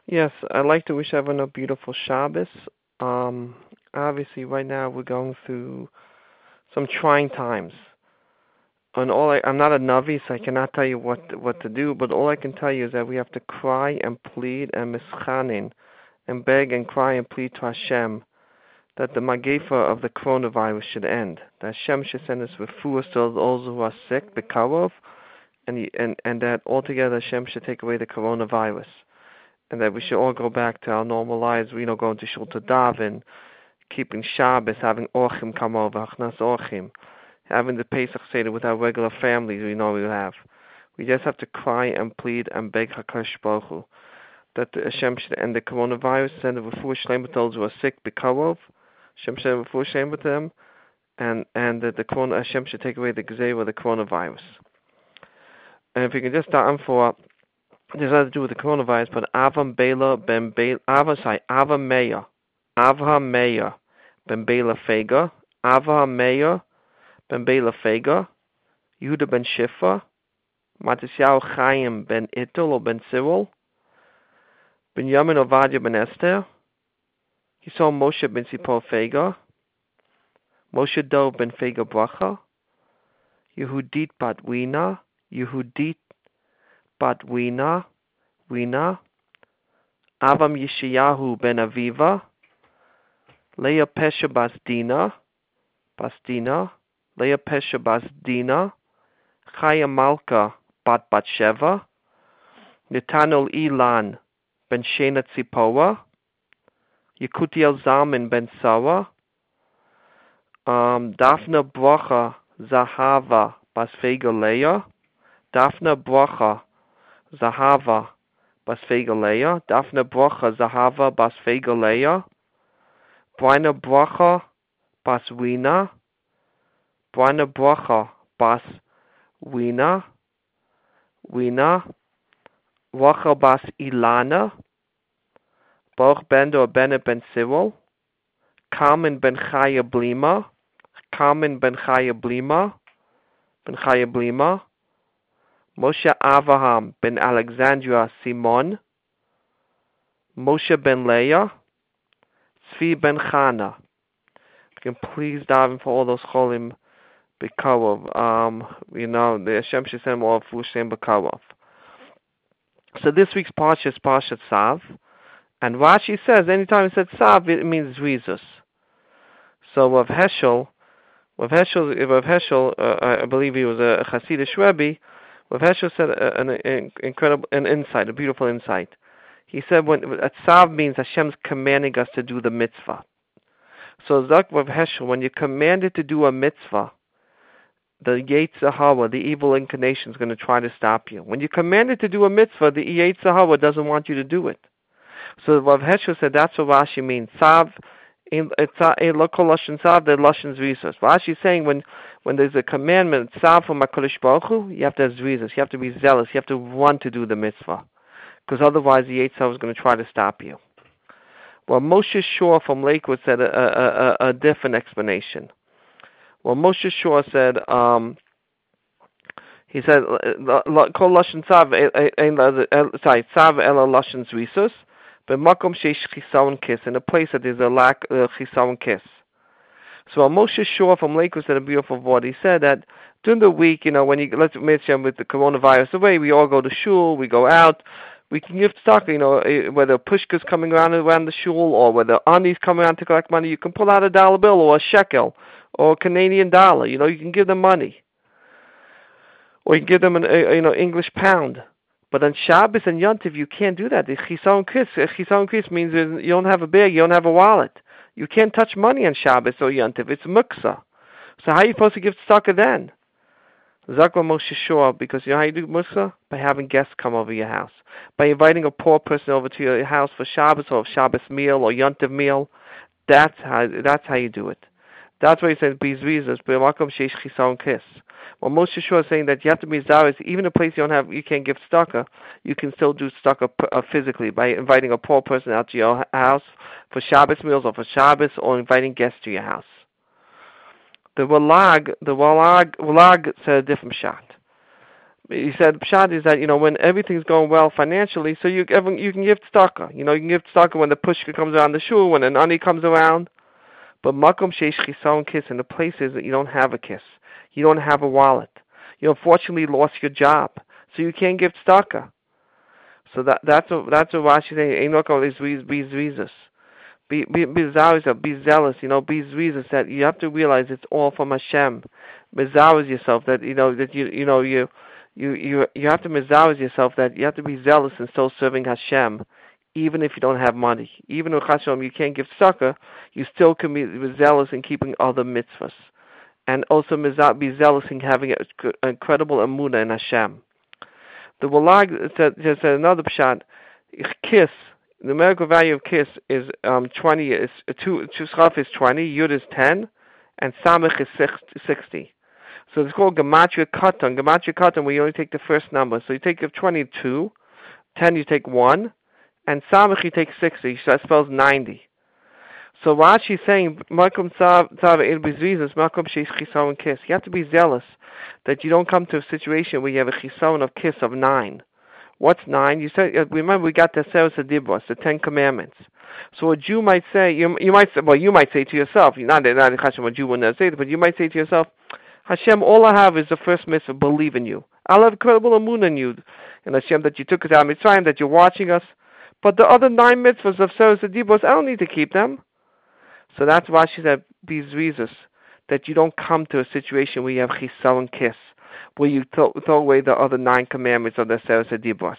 Yes, I'd like to wish everyone a beautiful Shabbos. Obviously, right now we're going through some trying times. And I'm not a Navi, so I cannot tell you what to do. But all I can tell you is that we have to cry and plead and mischanin and beg and cry and plead to Hashem that the magefa of the coronavirus should end. That Hashem should send us refuah to those who are sick, bekarov, and that altogether Hashem should take away the coronavirus. And that we should all go back to our normal lives, going to shul to daven, keeping Shabbos, having orchim come over, achnas orchim, having the Pesach Seder with our regular families we know we have. We just have to cry and plead and beg HaKadosh Baruch Hu that the Hashem should end the coronavirus, send the refuah shleima to those who are sick, bekarov, Hashem should send refuah shleima to them, and that the corona, Hashem should take away the gzeira of the coronavirus. And if you can just start on for this has to do with the coronavirus, but Avam Bela ben Bela, Ava Meir ben Bela Fega, Ava Meir ben Bela Fega, Yehuda ben Shifra, Matisyahu Chaim ben Itul or ben Cyril, Binyamin Ovadia ben Esther, he saw Moshe ben Sipor Fega, Moshe Dov ben Fega Bracha, Yehudit bat Yehudit bat Wina, Avam Yeshayahu ben Aviva, Leah Pesha bas Dina, Leah Pesha bas Dina, Chaya Malka bat Batsheva, Netanel Ilan ben Shena Tzipoa, Yekutiel Zalman ben Sawa, Daphne Bracha Zahava bas Fega Leah, Daphne Bracha Zahava bas Fega Leah, Daphne Bracha Zahava bas Fega Leah, Bryna Bracha bas Wina, Bryna Bracha bas Wina, Rachel bas Ilana, Baruch ben Dor Bennett ben Cyril, Carmen ben Chaya Blima, Moshe Avraham ben Alexandria Simon, Moshe ben Leah, Tzvi ben Chana. You can please daven for all those cholim bekarov. The Hashem should send all fushim bekarov. So this week's parsha is Parshat Tzav, and Rashi says anytime it said Tzav, it means Rizus. So Rav Heschel, I believe he was a Hasidic Rebbe. Rav Heschel said an insight, a beautiful insight. He said when Tzav means Hashem's commanding us to do the mitzvah. So Zak Rav Heschel, when you're commanded to do a mitzvah, the Yetzer Hara, the evil inclination, is going to try to stop you. When you're commanded to do a mitzvah, the Yetzer Hara doesn't want you to do it. So Rav Heschel said that's what Rashi means. Tzav, local lashon tzav, the lashon zrizus. Rashi is saying when there's a commandment, tzav from HaKadosh Baruch Hu, you have to have zrizus. You have to be zealous. You have to want to do the mitzvah, because otherwise the Yetzer Hara is going to try to stop you. Well, Moshe Shor from Lakewood said a different explanation. Well, Moshe Shor said, he said, "Kol lashon tzav, tzav ela lashon zrizus, but makom sheish chisaron kiss, in a place that there's a lack of chisaron kiss." So Moshe Shor from Lakewood said a beautiful word. He said that during the week, when let's mention with the coronavirus away, we all go to shul, we go out. We can give stock, whether pushka's coming around the shul or whether Ani's coming around to collect money, you can pull out a dollar bill or a shekel or a Canadian dollar. You can give them money. Or you can give them an English pound. But on Shabbos and Yontiv, you can't do that. The Chisaron Kris means you don't have a bag, you don't have a wallet. You can't touch money on Shabbos or Yontiv. It's muksa. So how are you supposed to give tzedakah then? Zakwa Moshe Shor, because you know how you do muksa? By having guests come over your house. By inviting a poor person over to your house for Shabbos or Shabbos meal or Yontiv meal. That's how you do it. That's why he says, be zrizos, b'makom sheish chisaron kis. Well, Moshe Shor is saying that you have to be zaris, even a place you can't give tzedakah, you can still do tzedakah physically by inviting a poor person out to your house for Shabbos meals or for Shabbos, or inviting guests to your house. The Walag said a different shot. He said pshat is that when everything's going well financially, so you can give tzedakah. You can give tzedakah when the pushka comes around the shul, when an ani comes around. But makom sheish chisaron kiss, in the places that you don't have a kiss, you don't have a wallet, you unfortunately lost your job, so you can't give tzedakah. So that's what Rashi saying. Ain't not going to be zealous. Be zealous. Be zealous. That you have to realize it's all from Hashem. Mezawez yourself that you have to mezawez yourself that you have to be zealous and still serving Hashem, even if you don't have money. Even if Hashem you can't give tzedakah, you still can be zealous in keeping other mitzvahs, and also be zealous in having an incredible emunah in Hashem. The Walag said another pshat. Kiss, the numerical value of kiss is 20. Is two schaf is 20, yud is 10, and samech is 60. So it's called gematria katan. Gematria katan, where you only take the first number. So you take 22, 10 you take 1, and samech you take 60. So that spells 90. So Rashi is saying, Makom tzav el bizrizas, Makom sheish chisaron kiss. You have to be zealous that you don't come to a situation where you have a chisaron of kiss of 9. What's 9? You said, remember we got the Seres Adibros, the 10 Commandments. So a Jew might say, you might say to yourself, not Hashem, a Jew would never say it, but you might say to yourself, Hashem, all I have is the first mitzvah, believe in you. I'll have incredible emunah in you, and Hashem, that you took us out of Mitzrayim, that you're watching us. But the other 9 mitzvahs of Seres Adibros, I don't need to keep them. So that's why she said, be zrizos, that you don't come to a situation where you have chisaron kiss, where you throw away the other 9 commandments of the Seres Adibros.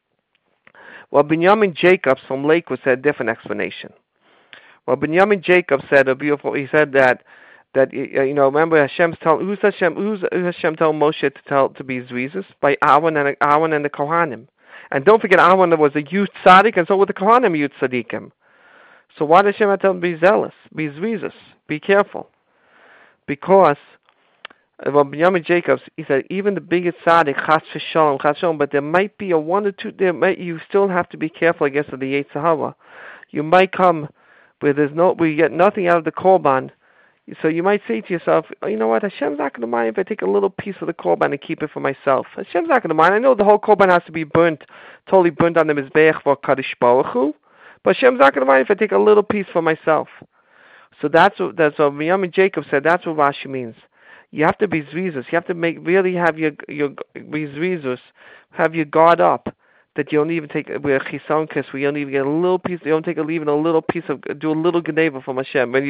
Well, Binyamin Jacobs from Lakewood said a different explanation. Well, Binyamin Jacobs said he said that remember Hashem's who's Hashem telling Moshe to be zrizos? By Aaron and the Kohanim. And don't forget, Aaron was a youth tzaddik, and so were the Kohanim youth tzaddikim. So why does Hashem tell him to be zealous, be zrizos, be careful? Because Binyamin Jacobs, he said, even the biggest tzaddik, chas v'shalom, but there might be a 1 or 2. You still have to be careful against the Yetzer Hara. You might come where we get nothing out of the korban. So you might say to yourself, you know what, Hashem's not going to mind if I take a little piece of the korban and keep it for myself. Hashem's not going to mind. I know the whole korban has to be totally burnt on the mizbeach for Kadosh Baruch Hu, but Hashem's not going to mind if I take a little piece for myself. So that's what Binyamin Jacob said. That's what Rashi means. You have to be zrizos. You have to really have your be zrizos, have your guard up, that you don't even take with a chisaron kiss, where you don't even get a little piece. You don't take even a little piece of, do a little geneva from Hashem. When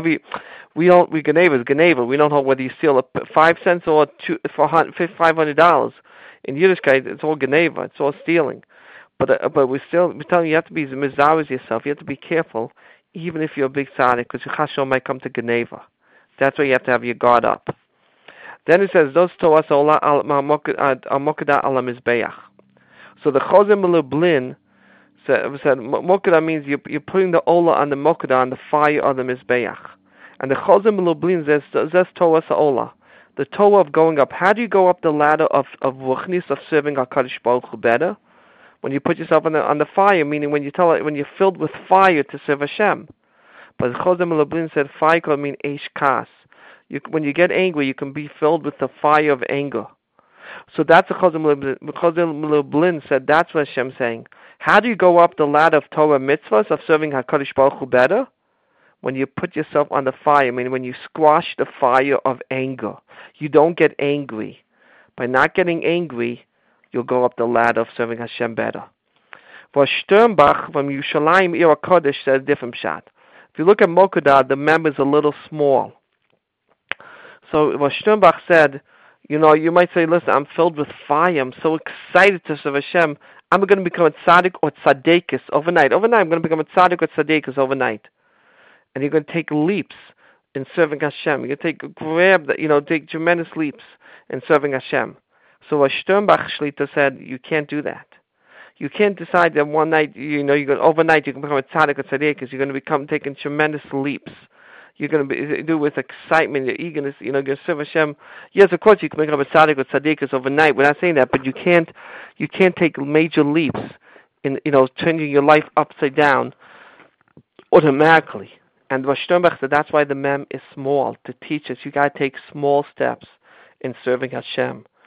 we geneva is geneva. We don't know whether you steal 5 cents or $500. In Yiddishkeit, it's all geneva. It's all stealing. But we're telling you have to be mizarez yourself. You have to be careful, even if you're a big tzaddik, because your chashon might come to geneva. That's why you have to have your guard up. Then it says, "Those Torah al mokada ala mizbeach." So the Chozeh Melublin said mokada means you're putting the ola on the mokada, on the fire of the mizbeach. And the Chozeh Melublin says Torah ola, the Torah of going up. How do you go up the ladder of ruchnis, of serving HaKadosh Baruch Hu better? When you put yourself on the fire, meaning when you're filled with fire to serve Hashem. But Chozeh Melublin said fire could mean eish kas. When you get angry, you can be filled with the fire of anger. So that's what Chozeh Melublin said. That's what Hashem's saying. How do you go up the ladder of Torah mitzvahs, of serving HaKadosh Baruch Hu better? When you put yourself on the fire, I mean when you squash the fire of anger. You don't get angry. By not getting angry, you'll go up the ladder of serving Hashem better. For Sternbach from Yerushalayim Ir HaKodesh says different shot. If you look at Mokodah, the member's a little small. So what Sternbach said, you might say, listen, I'm filled with fire. I'm so excited to serve Hashem. I'm going to become a tzaddik or tzaddikis overnight. I'm going to become a tzaddik or tzaddikis overnight. And you're going to take leaps in serving Hashem. You're going to take tremendous leaps in serving Hashem. So what Sternbach Shlita said, you can't do that. You can't decide that one night, overnight you can become a tzaddik or tzaddikis. You're going to taking tremendous leaps. You're going to do with excitement, your eagerness, you're going to serve Hashem. Yes, of course, you can become a tzaddik or tzaddikas overnight. We're not saying that, but you can't take major leaps in, turning your life upside down automatically. And Rav Sternbach said that's why the mem is small, to teach us you got to take small steps in serving Hashem.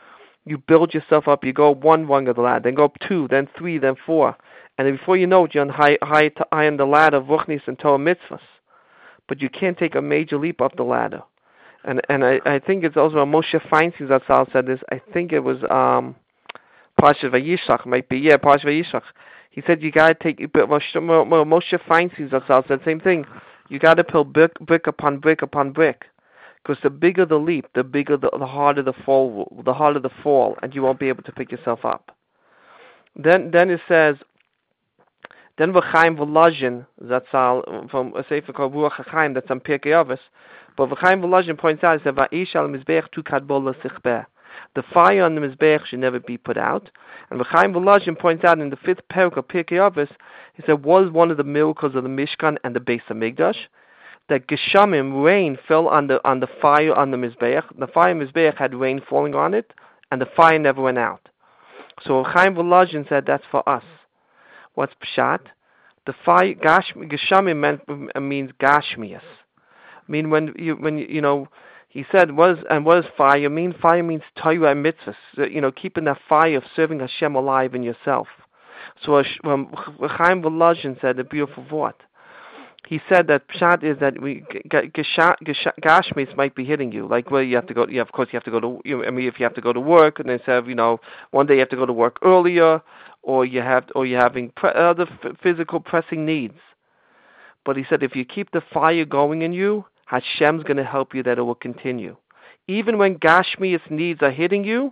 You build yourself up. You go one rung of the ladder, then go up 2, then 3, then 4. And then before you know it, you're on high on the ladder of Ruchnis and Torah mitzvahs. But you can't take a major leap up the ladder. And I think it's also Moshe Feinstein Zatzal said this. I think it was Parashat Vayishlach, might be, Parashat Vayishlach. He said you gotta take, Moshe Feinstein Zatzal said the same thing. You gotta build brick upon brick upon brick, because the bigger the leap, the bigger the harder the fall, and you won't be able to pick yourself up. Then it says, then V'chaim Volozhin Zatzal from a sefer called Ruach HaChaim, that's on Pirkei Avos. But V'chaim Volozhin points out, he said, Va'ish al Mizbeach tu kadbol l'sichbeh. The fire on the Mizbeach should never be put out. And V'chaim Volozhin points out in the 5th parak of Pirkei Avos, he said, was one of the miracles of the Mishkan and the Beis HaMikdash, that Geshamim, rain, fell on the fire on the Mizbeach. The fire Mizbeach had rain falling on it, and the fire never went out. So Chaim Volozhin said, that's for us. What's pshat? The fire Geshamim means Gashmias. I mean, when he said what is fire mean? Fire means Torah and mitzvahs. Keeping that fire of serving Hashem alive in yourself. So Chaim Volozhin said a beautiful thought. He said that pshat is that Gashmis might be hitting you. Like, well, you have to go. Of course, you have to go to. If you have to go to work, and instead of one day you have to go to work earlier, or you're having other physical pressing needs. But he said, if you keep the fire going in you, Hashem's going to help you that it will continue. Even when Gashmi's needs are hitting you,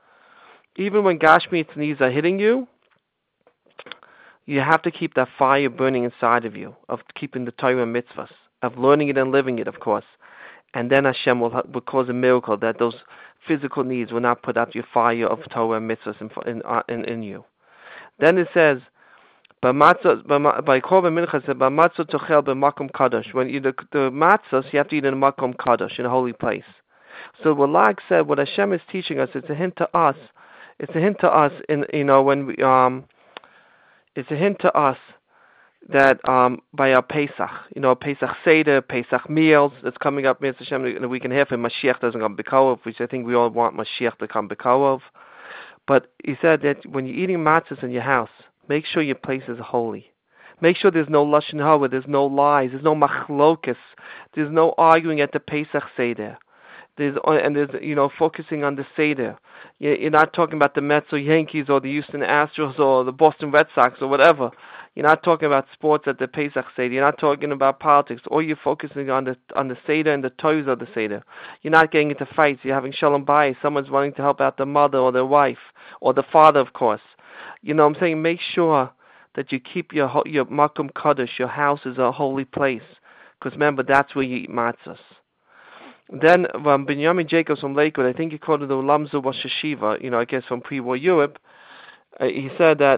you have to keep that fire burning inside of you, of keeping the Torah and mitzvahs, of learning it and living it, of course. And then Hashem will cause a miracle that those physical needs will not put out your fire of Torah and mitzvahs in you. Then it says, by Korban Mincha, b'matzot tochel b'makom kadosh. When the matzos, you have to eat in a makom kadosh, in a holy place. So what Lag said, what Hashem is teaching us, it's a hint to us. It's a hint to us when we It's a hint to us that by our Pesach, Pesach Seder, Pesach meals that's coming up, Mr. Hashem, in a week and a half, and Mashiach doesn't come B'Kov, which I think we all want Mashiach to come B'Kov. But he said that when you're eating matzahs in your house, make sure your place is holy. Make sure there's no lashon hara, there's no lies, there's no machlokas, there's no arguing at the Pesach Seder. There's focusing on the Seder. You're not talking about the Mets or Yankees or the Houston Astros or the Boston Red Sox or whatever. You're not talking about sports at the Pesach Seder. You're not talking about politics. Or you're focusing on the Seder and the toys of the Seder. You're not getting into fights. You're having shalom bayis. Someone's wanting to help out the mother or their wife or the father, of course. I'm saying make sure that you keep your makom kadosh. Your house is a holy place, because remember that's where you eat matzahs. Then Benjamin Jacobs from Lakewood, I think he quoted the Lamzu Rosh Hashiva, I guess from pre-war Europe. He said that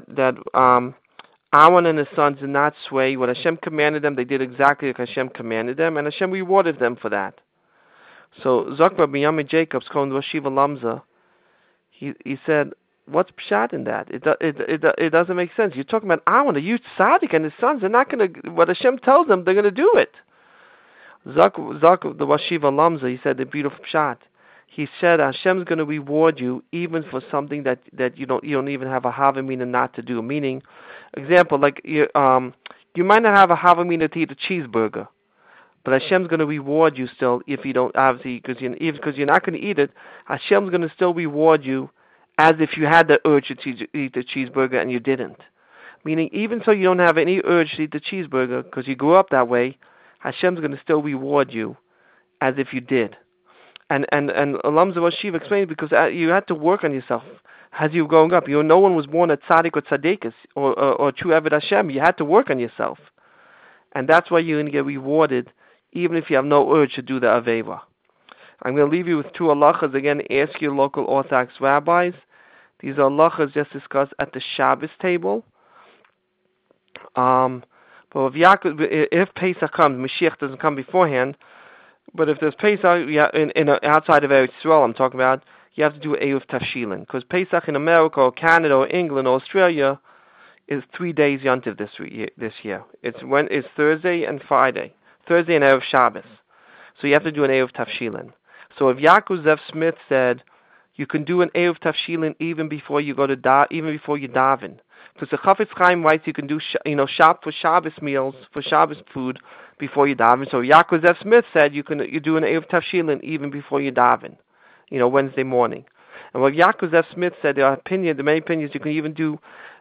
Aaron and his sons did not sway. What Hashem commanded them, they did exactly like Hashem commanded them, and Hashem rewarded them for that. So Zakbar Benjamin Jacobs, quoting Rosh Hashiva Lamza, he said, what's pshat in that? It doesn't make sense. You're talking about Aaron, a huge tzaddik, and his sons. They're not going to. What Hashem tells them, they're going to do it. Zak the Rosh Hashiva Lamza, he said the beautiful pshat. He said Hashem's going to reward you even for something that you don't even have a havamina not to do. Meaning, example, like you might not have a havamina to eat a cheeseburger, but Hashem's going to reward you still if you don't, obviously, because you're not going to eat it. Hashem's going to still reward you as if you had the urge to eat the cheeseburger and you didn't. Meaning, even so you don't have any urge to eat the cheeseburger because you grew up that way, Hashem's going to still reward you as if you did. And Lamza Rosh Hashiva explained, because you had to work on yourself as you were growing up. No one was born a tzaddik or tzaddikas or true Eved Hashem. You had to work on yourself. And that's why you're going to get rewarded even if you have no urge to do the Aveva. I'm going to leave you with 2 halachas. Again, ask your local Orthodox rabbis. These are halachas just discussed at the Shabbos table. But if Pesach comes, Mashiach doesn't come beforehand, but if there's Pesach outside of Eretz Yisrael, I'm talking about, you have to do Eruv Tafshilin, because Pesach in America or Canada or England or Australia is 3 days Yontiv this year. It's Thursday and Friday, Thursday and Erev Shabbos. So you have to do an Eruv Tafshilin. So if Yaakov Zev Smith said, you can do an Erev Tafshilin even before you go to even before you daven. Because the Chafetz Chaim writes you can do shop for Shabbos meals, for Shabbos food before you daven. So Yaakov Zev Smith said you do an Erev Tafshilin even before you daven, Wednesday morning. And what Yaakov Zev Smith said, the many opinions, you can even do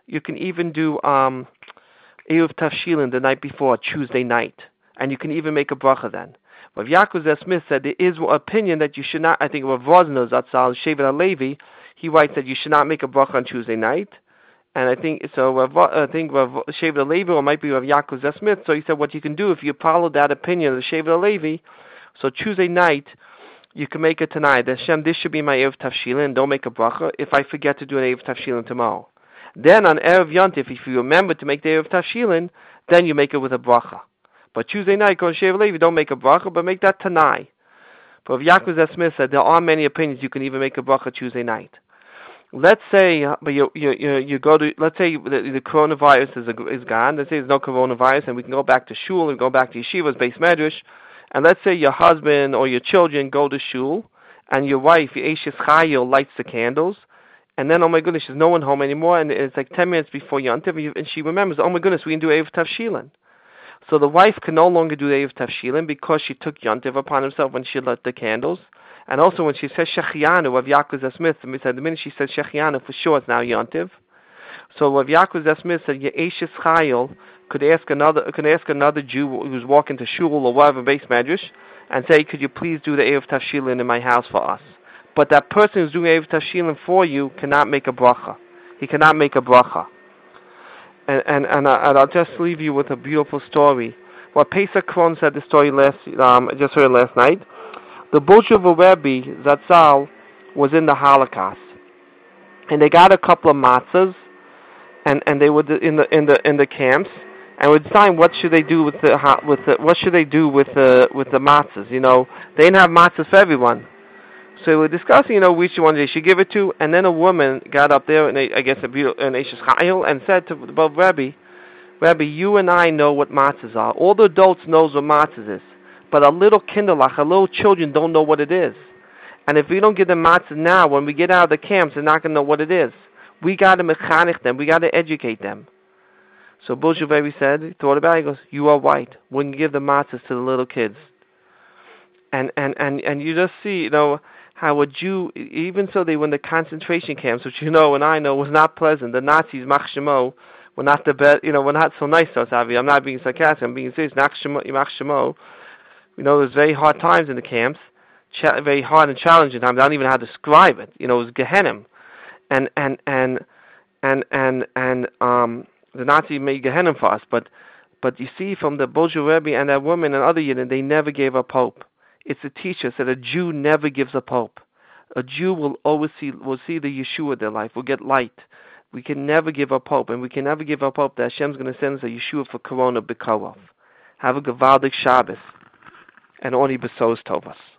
Erev Tafshilin the night before, Tuesday night, and you can even make a bracha then. But Yaakov Zev Smith said there is an opinion that you should not. I think Rav Vosner Zatzal Shevet HaLevi, he writes that you should not make a bracha on Tuesday night. And I think so. I think Rav Shevet HaLevi, or might be Rav Yaakov Zev Smith. So he said, what you can do if you follow that opinion of the Shevet HaLevi, so Tuesday night you can make it tonight. Hashem, this should be my Erev Tafshilin. Don't make a bracha if I forget to do an Erev Tafshilin tomorrow. Then on Erev Yontif, if you remember to make the Erev Tafshilin, then you make it with a bracha. But Tuesday night, go to Shevet HaLevi, don't make a bracha, but make that tonight. But Yaakov Zev Smith said there are many opinions you can even make a bracha Tuesday night. Let's say, but you go to. Let's say the coronavirus is gone. Let's say there's no coronavirus, and we can go back to shul and go back to yeshivas, beis medrash. And let's say your husband or your children go to shul, and your wife, your Eishes Chayil, lights the candles, and then oh my goodness, there's no one home anymore, and it's like 10 minutes before Yontif, and she remembers, oh my goodness, we can do Erev Tafshilin. So the wife can no longer do the Erev Tafshilin because she took Yontif upon herself when she lit the candles. And also when she says Shechianu of Yaakov Zev Smith, we said the minute she says Shechianu, for sure it's now Yontiv. So Rav Yaakov Zev Smith said Ye'eshes Chayil could ask another Jew who's walking to shul or whatever beis medrash and say, could you please do the Erev Tafshilin in my house for us? But that person who's doing Erev Tafshilin for you cannot make a bracha. He cannot make a bracha. And I'll just leave you with a beautiful story. Well, Pesach Kron said the story I just heard last night. The Bolshevik Rebbe Zatzal was in the Holocaust, and they got a couple of matzahs, and they were in the camps, and would decide what should they do with the matzahs. They didn't have matzahs for everyone, so they were discussing which one they should give it to. And then a woman got up there, and I guess an Eishes Chayil, and said to the Rebbe, you and I know what matzahs are. All the adults knows what matzahs is. But a little kinderlach, little children don't know what it is. And if we don't give them matzah now, when we get out of the camps, they're not going to know what it is. We got to mechanich them. We got to educate them. So Bolshevik said, he thought about it, he goes, you are right. We're going to give the matzahs to the little kids. And you just see, how a Jew, even so they were in the concentration camps, which and I know was not pleasant. The Nazis, Mach Shemo, were not the best, were not so nice to us, Avi. I'm not being sarcastic, I'm being serious. Mach Shemo. There's very hard times in the camps, very hard and challenging times. I don't even know how to describe it. It was Gehenna, and the Nazi made Gehenna for us. But you see, from the Bolshevik Rebbe and that woman and other Yidden, they never gave up hope. It's a teacher that a Jew never gives up hope. A Jew will always see the Yeshua in their life. Will get light. We can never give up hope, and we can never give up hope that Hashem's going to send us a Yeshua for Corona B'Korov. Have a Gavaldik Shabbos. And only besos Tovas.